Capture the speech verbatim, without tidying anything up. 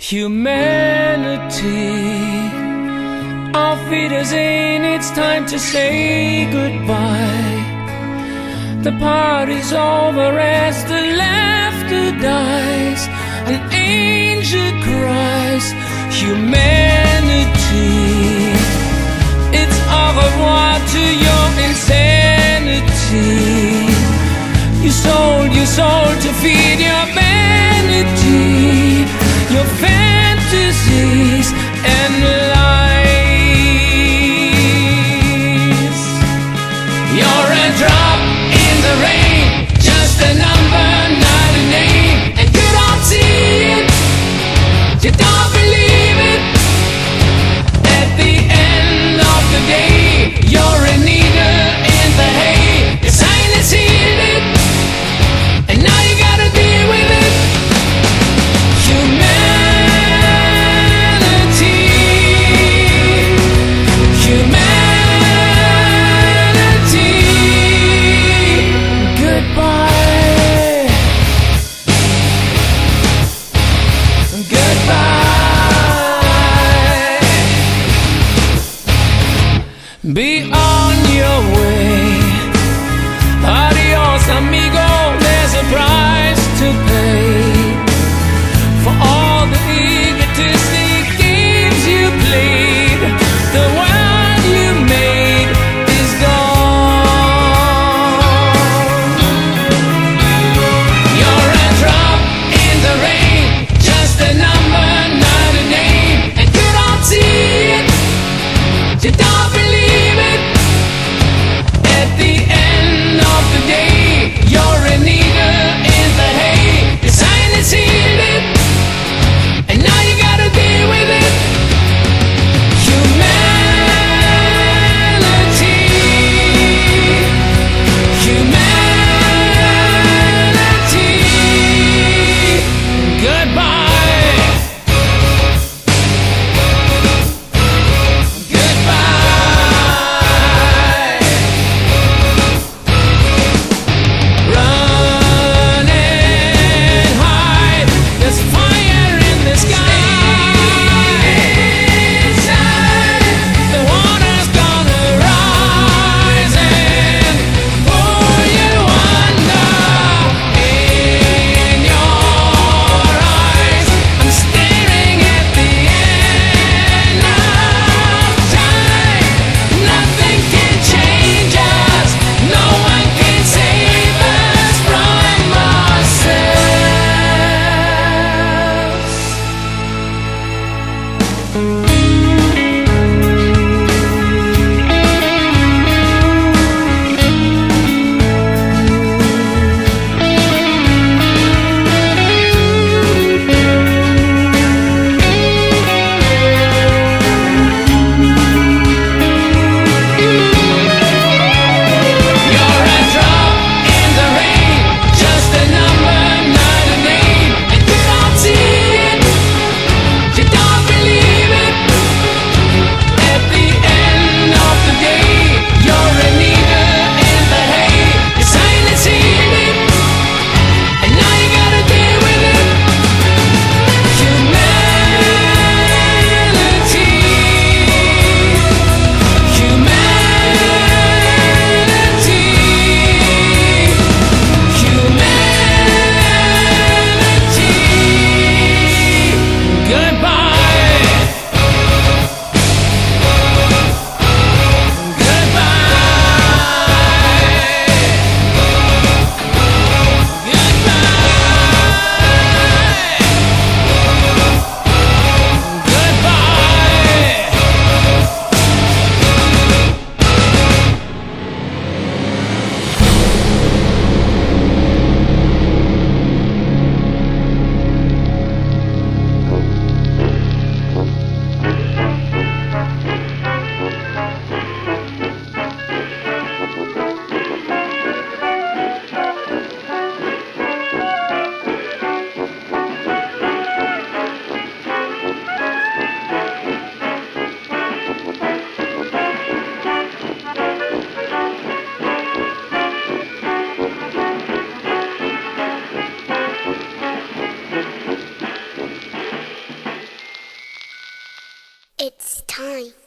Humanity, auf Wiedersehen, it's time to say goodbye. The party's over as the laughter dies. An angel cries, humanity, it's au revoir to your insanity. You sold your soul to feed your vanity, your fantasies and lies. You're a drop in the rain, just a number, not a name. And you don't see it, you don't believe it. At the end of the day, you're a needle in the hay. Your sign is sealed, and now you gotta deal with it. It's time.